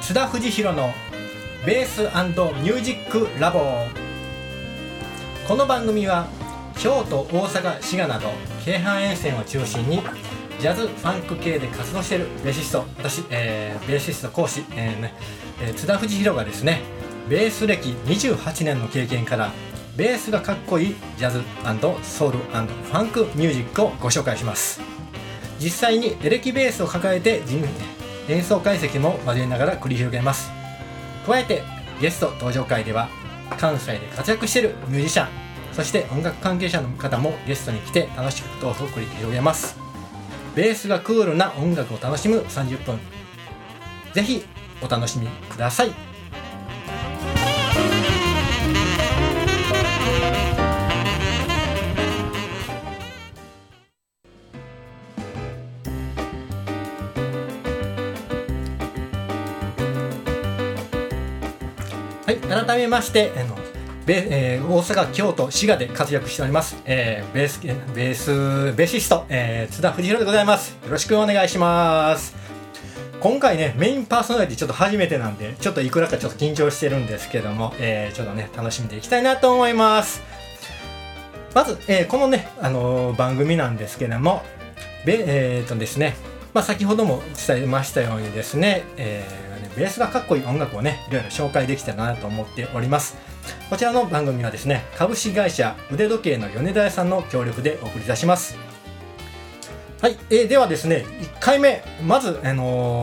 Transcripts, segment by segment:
津田藤弘のベース&ミュージックラボ。この番組は京都、大阪、滋賀など京阪沿線を中心にジャズ・ファンク系で活動しているベーシスト、私、ベーシスト講師、津田藤弘がですね、ベース歴28年の経験からベースがかっこいいジャズ&ソウル&ファンクミュージックをご紹介します。実際にエレキベースを抱えて演奏解析も交えながら繰り広げます。加えてゲスト登場会では関西で活躍しているミュージシャン、そして音楽関係者の方もゲストに来て楽しくトークを繰り広げます。ベースがクールな音楽を楽しむ30分、ぜひお楽しみください。はい、改めまして大阪、京都、滋賀で活躍しております、ベーシスト、津田藤弘でございます。よろしくお願いします。今回ね、メインパーソナリティちょっと初めてなんで、ちょっといくらかちょっと緊張してるんですけども、ちょっとね楽しんでいきたいなと思います。まず、このね、番組なんですけども、ですね、先ほども伝えましたようにですね、ベースがかっこいい音楽をね、いろいろ紹介できたらなと思っております。こちらの番組はですね、株式会社腕時計の米田屋さんの協力でお送りいたします。はい、ではですね、1回目、まず、第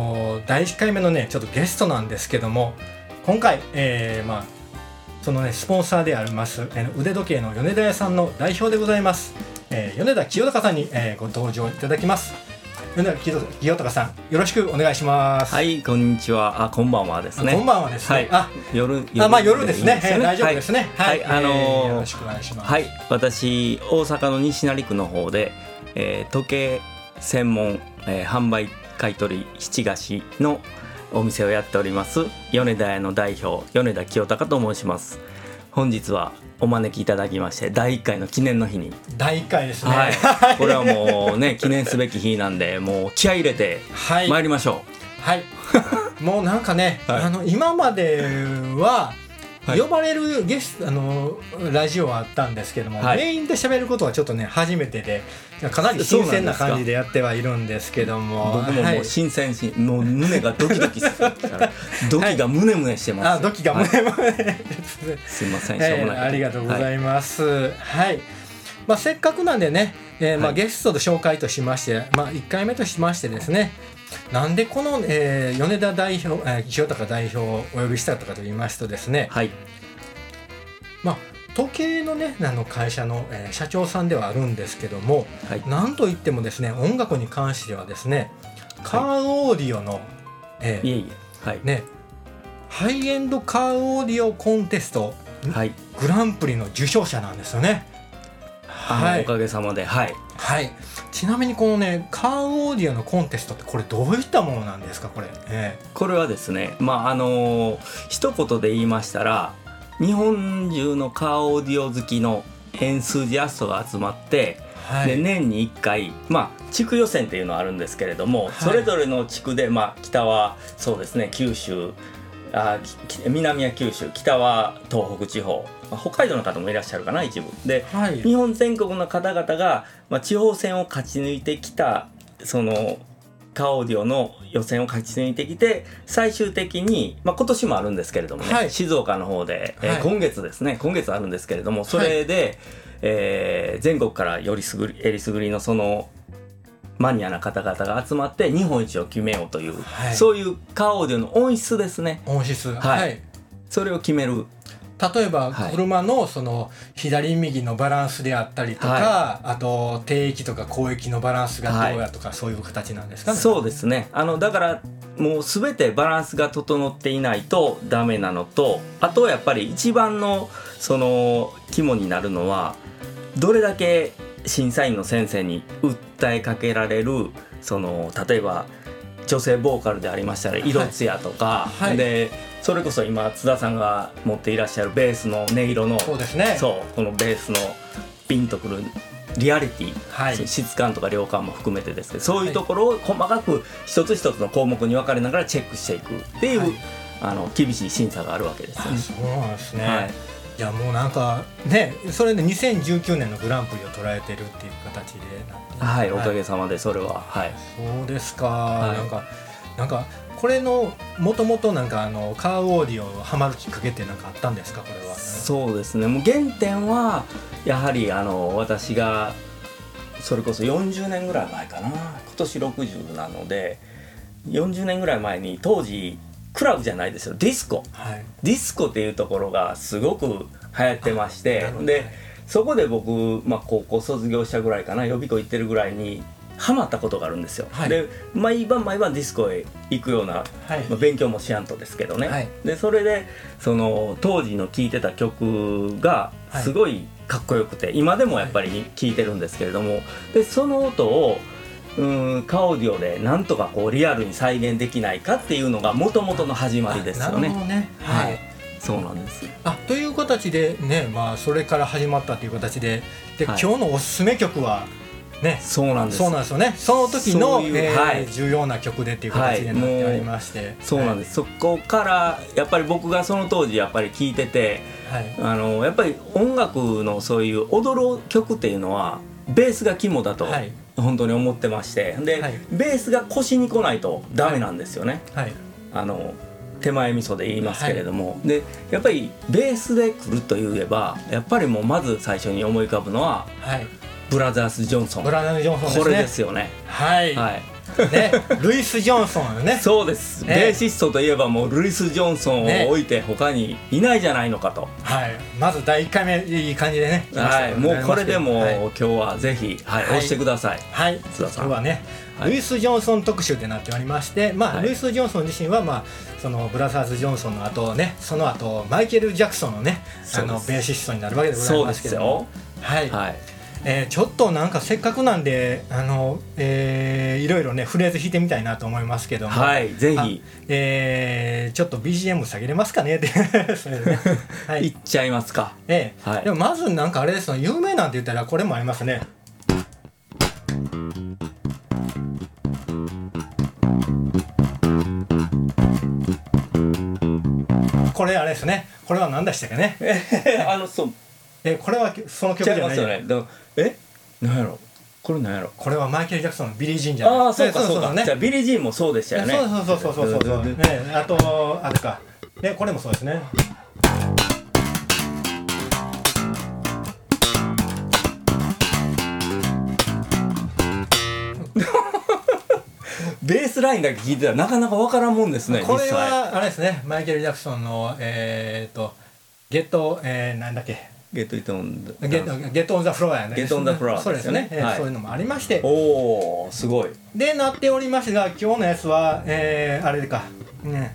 1回目のね、ちょっとゲストなんですけども、今回、そのね、スポンサーであります、腕時計の米田屋さんの代表でございます、米田清隆さんに、ご登場いただきます。米田清隆さん、よろしくお願いします。 はい、こんにちは。こんばんはですね。 こんばんはですね。 はい、夜ですね。大丈夫ですね。 はい、 よろしくお願いします。 はい、私大阪の西成区の方で、時計専門、販売買取七菓子のお店をやっております米田屋の代表、米田清隆と申します。本日はお招きいただきまして、第1回の記念の日に。 第1回ですね。 はい、これはもうね記念すべき日なんで、もう気合い入れて参りましょう。はい。もうなんかね、今までは呼ばれるゲスト、ラジオはあったんですけども、メインで喋ることはちょっとね初めてで、かなり新鮮な感じでやってはいるんですけども、 僕ももう新鮮し、もう胸がドキドキするからドキがムネムネしてます。 ドキがムネムネすいません、しょうもない。 ありがとうございます。はい。せっかくなんでね、ゲストの紹介としまして、1回目としましてですね、なんでこの、米田代表、清隆代表をお呼びしたとかと言いますとですね、 はい、 時計のね会社の、社長さんではあるんですけども、なんといってもですね、音楽に関してはですね、カーオーディオの、ハイエンドカーオーディオコンテスト、グランプリの受賞者なんですよね。 おかげさまで。 ちなみにこのね、カーオーディオのコンテストってこれどういったものなんですか？これ、 これはですね、一言で言いましたら、日本中のカーオーディオ好きのエンスジアストが集まって、で年に1回、地区予選っていうのがあるんですけれども、それぞれの地区で、北はそうですね、九州、南は九州、北は東北地方、北海道の方もいらっしゃるかな、一部で、日本全国の方々が、地方戦を勝ち抜いてきた、そのカーオーディオの予選を勝ち抜いてきて、最終的に、今年もあるんですけれどもね、静岡の方で、今月あるんですけれども、それで、全国からよりえりすぐりのそのマニアな方々が集まって日本一を決めようという、そういうカーオーディオの音質ですね。 音質、 それを決める。 例えば車のその左右のバランスであったりとか、あと低域とか高域のバランスがどうやとか、そういう形なんですかね。 そうですね。だからもう全てバランスが整っていないとダメなのと、あとはやっぱり一番のその肝になるのは、どれだけ審査員の先生に訴えかけられる、その例えば女性ボーカルでありましたら色艶とか、でそれこそ今津田さんが持っていらっしゃるベースの音色の、 そうですね、 このベースのピンとくるリアリティ、 はい、 質感とか量感も含めてですけど、そういうところを細かく一つ一つの項目に分かれながらチェックしていくっていう、厳しい審査があるわけですよね。 そうなんですね、いやもうなんかね、それで2019年のグランプリを捉えてるっていう形ではい、おかげさまでそれは、 そうですか、なんかこれのもともとなんかカーオーディオハマるきっかけってなんかあったんですか、これは。 そうですね、もう原点はやはり私がそれこそ40年ぐらい前かな、今年60なので40年ぐらい前に、当時クラブじゃないですよ、ディスコ、ディスコっていうところがすごく流行ってまして、でそこで僕、高校卒業したぐらいかな、予備校行ってるぐらいにハマったことがあるんですよ、で毎晩ディスコへ行くような、勉強もしやんとですけどね、でそれでその当時の聴いてた曲がすごいかっこよくて、今でもやっぱり聴いてるんですけれども、でその音をカオーディオでなんとかこうリアルに再現できないかっていうのが元々の始まりですよね。 なるほどね、 そうなんです。 という形でね、それから始まったという形で、今日のおすすめ曲はね、 そうなんですよね。その時の重要な曲でっていう形になっておりまして、 そうなんです。そこからやっぱり僕がその当時やっぱり聴いてて、やっぱり音楽のそういう踊る曲っていうのはベースが肝だと本当に思ってまして、でベースが腰に来ないとダメなんですよね。手前味噌で言いますけれども、でやっぱりベースで来るといえば、やっぱりもうまず最初に思い浮かぶのは、ブラザース・ジョンソン、 ブラザース・ジョンソンですね。 これですよね。 ね、ルイス・ジョンソンよね。 そうです、ベーシストといえばもうルイス・ジョンソンを置いて他にいないじゃないのかと、 まず第1回目いい感じでね、 もうこれでも、今日はぜひ、押してください。津田さん、 今日はね、ルイス・ジョンソン特集となっておりまして、ルイス・ジョンソン自身は、そのブラザーズ・ジョンソンの後ね、その後マイケル・ジャクソンのね、ベーシストになるわけでございますけども、ちょっとなんかせっかくなんでいろいろねフレーズ弾いてみたいなと思いますけども、 ぜひ、 ちょっと BGM 下げれますかねそれでね、 いっちゃいますか。 でもまずなんかあれですよ、有名なんて言ったらこれもありますね。これあれですね、これは何でしたっけねこれはその曲じゃないよね。 何やろ、これ何やろ、 これはマイケル・ジャクソンのビリー・ジーンじゃない。 そうか、じゃあビリー・ジーンもそうでしたよね。 そうあとあれか、これもそうですね。 ベースラインだけ聞いてたらなかなか分からんもんですね。 これはあれですね、マイケル・ジャクソンのゲットなんだっけ、 ゲット・イト・オン・ゲット・オン・ザ・フロアやね。 ゲット・オン・ザ・フロアそうですね、そういうのもありまして、 すごいでなっておりますが、今日のやつはあれかね、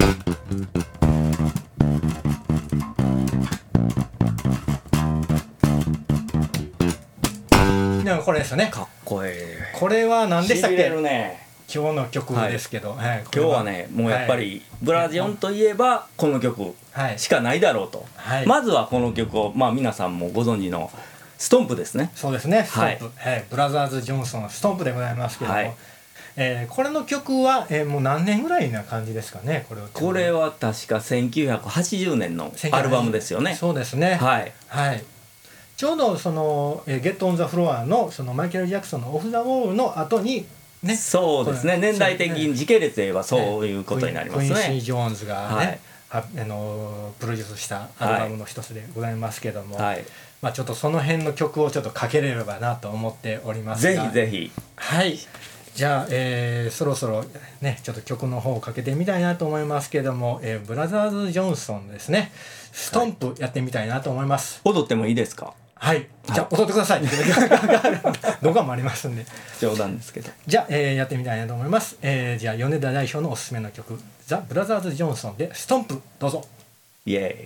でもこれですよね。 かっこいい。 これは何でしたっけ、 今日の曲ですけど、 今日はね、もうやっぱりブラジオンといえばこの曲しかないだろうと、まずはこの曲を、皆さんもご存知のストンプですね。 そうですね、ストンプ、ブラザーズ・ジョンソンストンプでございますけども、これの曲は、もう何年ぐらいな感じですかね。 これは確か1980年のアルバムですよね。 そうですね、ちょうどその「ゲット・オン・ザ・フロア」のそのマイケル・ジャクソンの「オフ・ザ・ウォール」の後にね、 そうですね、年代的に時系列で言えばそういうことになりますね。 クインシー・ジョーンズがね、プロデュースしたアルバムの一つでございますけども、ちょっとその辺の曲をちょっとかけれればなと思っておりますが、 ぜひぜひ。 じゃあ、そろそろねちょっと曲の方をかけてみたいなと思いますけども、ブラザーズ・ジョンソンですね、ストンプやってみたいなと思います。 踊ってもいいですか？ じゃあ踊ってください。動画もありますんで。 冗談ですけど。 じゃあ、やってみたいなと思います。じゃあ米田代表のおすすめの曲、ザ・ブラザーズ・ジョンソンでストンプ、どうぞ。 イエ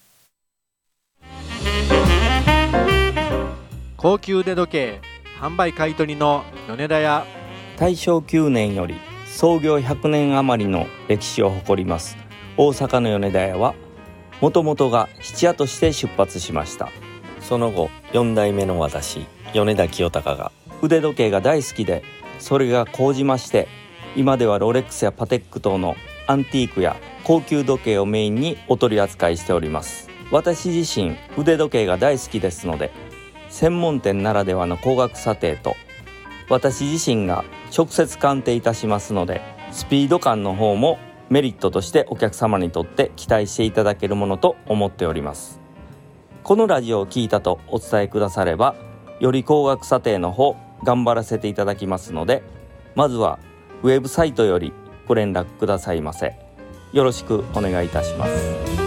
ーイ。高級腕時計販売買取の米田屋。 大正9年より創業100年余りの歴史を誇ります大阪の米田屋は、もともとが質屋として出発しました。その後4代目の私米田清隆が腕時計が大好きで、それが高じまして、今ではロレックスやパテック等のアンティークや高級時計をメインにお取り扱いしております。私自身腕時計が大好きですので、専門店ならではの高額査定と、私自身が直接鑑定いたしますので、スピード感の方もメリットとしてお客様にとって期待していただけるものと思っております。このラジオを聞いたとお伝えくだされば、より高額査定の方頑張らせていただきますので、まずはウェブサイトよりご連絡くださいませ。よろしくお願いいたします。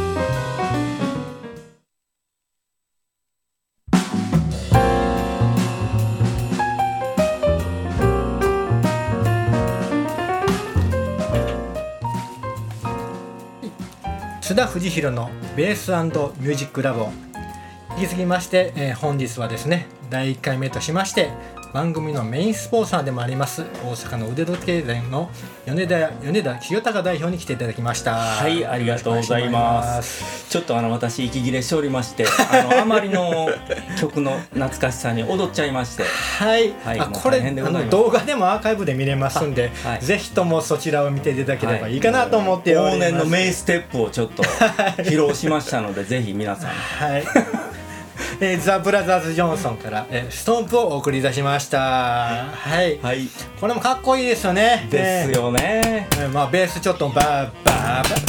津田藤弘のベース&ミュージックラボ。引き継ぎまして、本日はですね、第1回目としまして番組のメインスポンサーでもあります大阪の腕時計店の米田清隆代表に来ていただきました。 はい、ありがとうございます。ちょっと私息切れしておりましてあまりの曲の懐かしさに踊っちゃいましてはい、はい、これ動画でもアーカイブで見れますんで、はい、ぜひともそちらを見ていただければいいかなと思っております。 往年の名ステップをちょっと披露しましたのでぜひ皆さんはいザ・ブラザーズ・ジョンソンから、ストンプをお送りいたしました。はい、はい、これもかっこいいですよね。 ですよね。 まあベースちょっとバーバー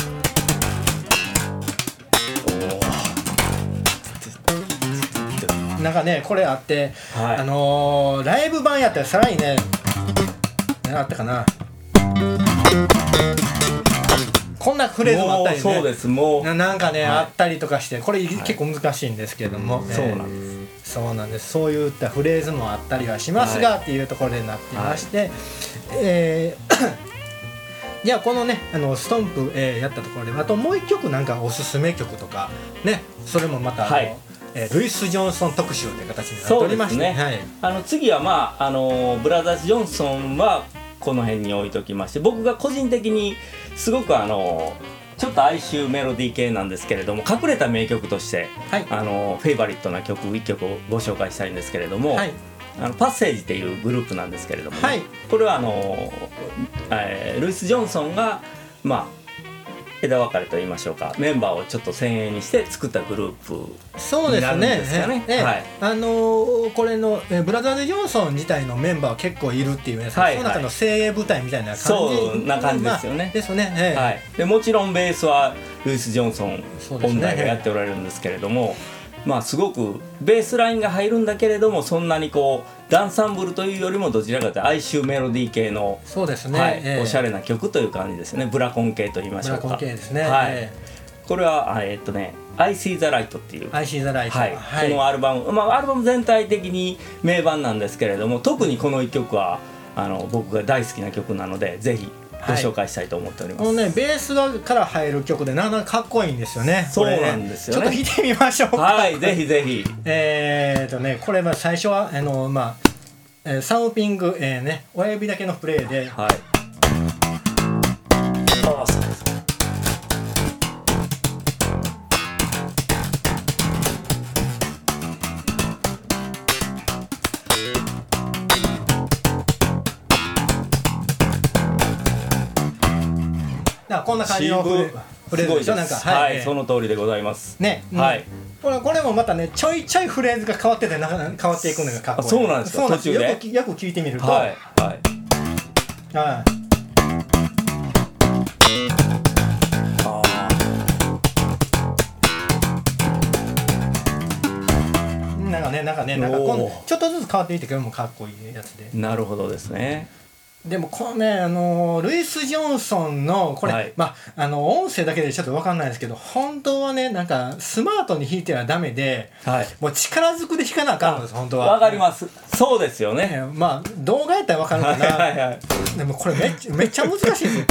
なんかねこれあって、はい、ライブ版やったらさらにねあったかな、こんなフレーズもあったりね、 そうですもうなんかね、 はい、 あったりとかして、これ結構難しいんですけれども、 そうなんです、 そうなんです。そういったフレーズもあったりはしますが、はい、っていうところでなっていまして、じゃあこのねストンプ、やったところであともう一曲なんかおすすめ曲とかね、それもまたはい、ルイス・ジョンソン特集という形になっておりまして、ね、 はい、次はまあブラザーズ・ジョンソンはこの辺に置いときまして、僕が個人的にすごくちょっと哀愁メロディー系なんですけれども、隠れた名曲として、はい、フェイバリットな曲1曲をご紹介したいんですけれども、はい、パッセージっていうグループなんですけれども、ね、はい、これはルイス・ジョンソンがまあ枝分かれと言いましょうか、メンバーをちょっと先鋭にして作ったグループになるんですかね。 これのブラザーズ・ジョンソン自体のメンバーは結構いるっていうね、はい、その中の精鋭部隊みたいな感じ、 そんな感じですよね。 ですね、 はい、でもちろんベースはルイス・ジョンソン本来がやっておられるんですけれども、まあすごくベースラインが入るんだけれども、そんなにこうダンサンブルというよりもどちらかというと哀愁メロディー系の、 そうですね、 はい、おしゃれな曲という感じですね。ブラコン系と言いましょうか。 ブラコン系ですね、 はい、これはI See the Light っていう I See the Light、 はいはい、このアルバム、アルバム全体的に名盤なんですけれども、特にこの1曲は僕が大好きな曲なのでぜひご紹介したいと思っております。 このねベースから入る曲でなかなかかっこいいんですよね。 そうなんですよね。 ちょっと弾いてみましょうか。 はい、ぜひぜひ。 これは最初はサムピング、親指だけのプレイで、はい、こんな感じのフレーズでしょ。なんかはい、その通りでございますね。はい、これもまたねちょいちょいフレーズが変わってて変わっていくのがかっこいい。 そうなんですか。途中でよく聞いてみると、 はいはいはい、なんかちょっとずつ変わっていってくるのもかっこいいやつで。 なるほどですね。 でもこのねルイス・ジョンソンのこれ、はい、音声だけでちょっと分かんないですけど、本当はねなんかスマートに弾いてはダメで、はい、もう力ずくで弾かなあかんのです本当は。 わかります。そうですよね。 動画やったら分かるかな、 はいはいはい、 でもこれめっちゃ難しいです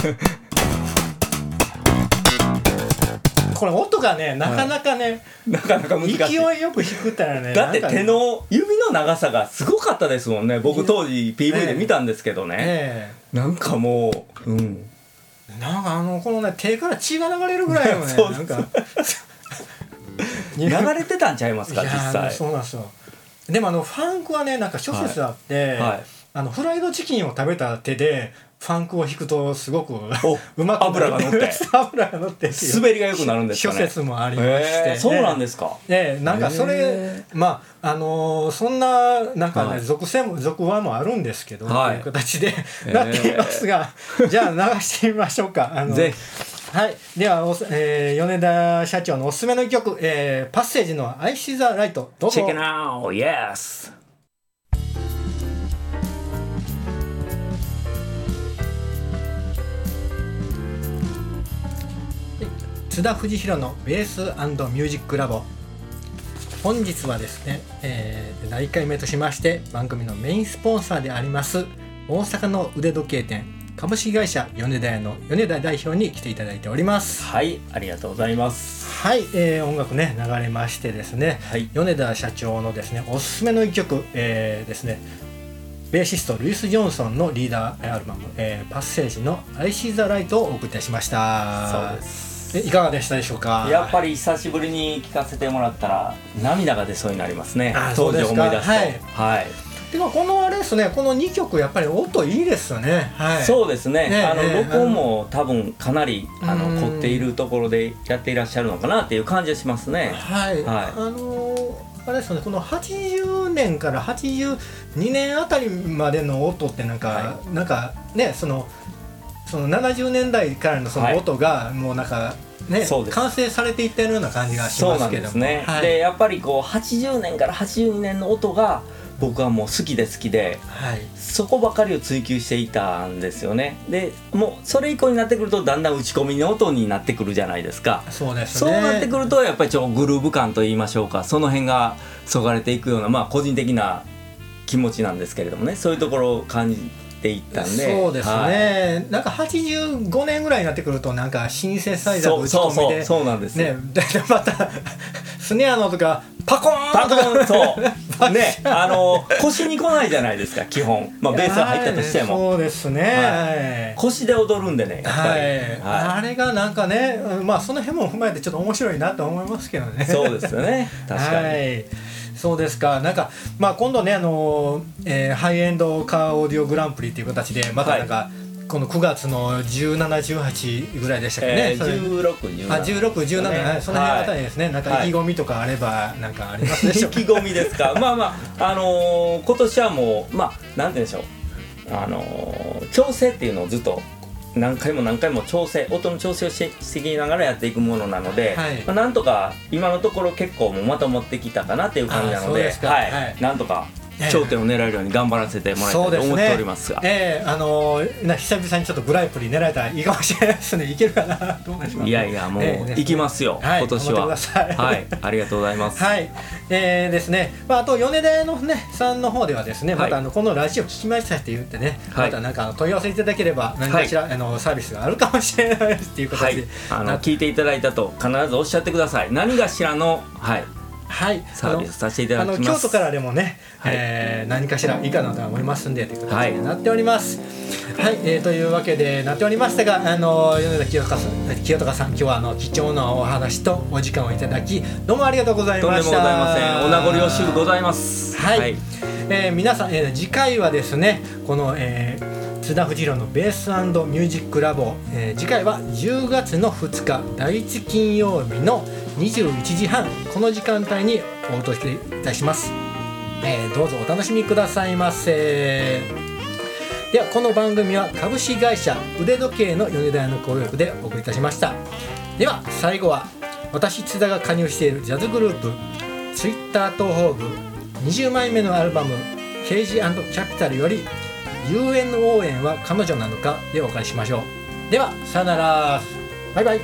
これ音がねなかなかね、 なかなか難しい。 勢いよく弾くったらね、 だって手の指の長さがすごかったですもんね。僕当時 PV で見たんですけどね、なんかもう、 なんかこのね手から血が流れるぐらいのねなんか流れてたんちゃいますか実際。 そうなんですよ。 でもファンクはねなんか諸説あって、フライドチキンを食べた手でファンクを弾くとすごくうまく油が乗って油が乗って滑りが良くなるんですかね。 諸説もありまして、 そうなんですか。 なんかそれまあそんななんかね、俗話もあるんですけど、という形でなっていますが、じゃあ流してみましょうか。 ぜひ。 はい、では、米田社長のおすすめの一曲、パッセージのI See the Light、どうぞ。 Check it out, yes。 津田藤弘のベース&ミュージックラボ。本日はですね、第1回目としまして番組のメインスポンサーであります大阪の腕時計店株式会社米田屋の米田代表に来ていただいております。 はい、ありがとうございます。 はい、音楽ね流れましてですね、米田社長のですねおすすめの一曲、ですねベーシストルイス・ジョンソンのリーダーアルバム、パッセージの I See the Light をお送りいたしました。 そうです。 いかがでしたでしょうか。 やっぱり久しぶりに聴かせてもらったら涙が出そうになりますね。当時を思い出すと。はい。 でもこのあれですね、この2曲やっぱり音いいですよね。はい。 そうですね。録音も多分かなり凝っているところでやっていらっしゃるのかなっていう感じがしますね。 はい。あれですね、この80年から82年あたりまでの音ってなんかねその70年代からのその音がもうなんかね、完成されていってるような感じがしますけども。そうなんですね。でやっぱりこう80年から82年の音が僕はもう好きで、そこばかりを追求していたんですよね。でもうそれ以降になってくるとだんだん打ち込みの音になってくるじゃないですか。 そうですね。 そうなってくるとやっぱりグルーヴ感といいましょうか、その辺がそがれていくような、まあ個人的な気持ちなんですけれどもね、そういうところを感じていったんで。 そうですね、なんか85年ぐらいになってくるとなんかシンセサイザーの打ち込みでそうなんですね、またスネアのとかパコーンとかそうね、腰に来ないじゃないですか基本、まあ、ベースが入ったとしても。 そうですね、 腰で踊るんでねやっぱり、 あれがなんかね、まあその辺も踏まえてちょっと面白いなと思いますけどね。 そうですよね、確かに。 そうですか。なんか、まあ、今度ねハイエンドカーオーディオグランプリという形でまたなんか、この9月の17、18ぐらいでしたっけね。 16、 17、その辺あたりですね。なんか意気込みとかあればなんかありますでしょうか。 意気込みですか。まあまあ今年はもうまあなんて言うんでしょう、調整っていうのをずっと何回も音の調整をしていきながらやっていくものなので、まあ、なんとか今のところ結構もうまとまってきたかなっていう感じなので、なんとか頂点を狙えるように頑張らせてもらいたいと思っておりますが、 久々にちょっとグランプリ狙えたらいいかもしれないですね。いけるかなと思います。 いやもう行きますよ、今年は。はい、ありがとうございます。 はい、ですね、まあ、あと米田のねさんの方ではですね、またこのラジオ聞きましたって言ってね、またなんか問い合わせいただければ何かしらサービスがあるかもしれないっていう形で、 聞いていただいたと必ずおっしゃってください。何かしらのサービスさせていただきます。 京都からでもね、何かしらいいかなと思いますんでという形になっております。はい、というわけでなっておりましたが、米田清隆さん、今日は貴重なお話とお時間をいただきどうもありがとうございました。 とんでもございません。お名残惜しゅうございます。 はい、皆さん、次回はですねこの、津田藤弘のベース&ミュージックラボ、次回は10月の2日第1金曜日の21時半、この時間帯にお届けいたします。どうぞお楽しみくださいませ。ではこの番組は株式会社腕時計の米田屋の協力でお送りいたしました。では最後は私津田が加入しているジャズグループツイッター東宝部20枚目のアルバムケージ&キャピタルより UN 応援は彼女なのかでお別れしましょう。ではさよなら、バイバイ。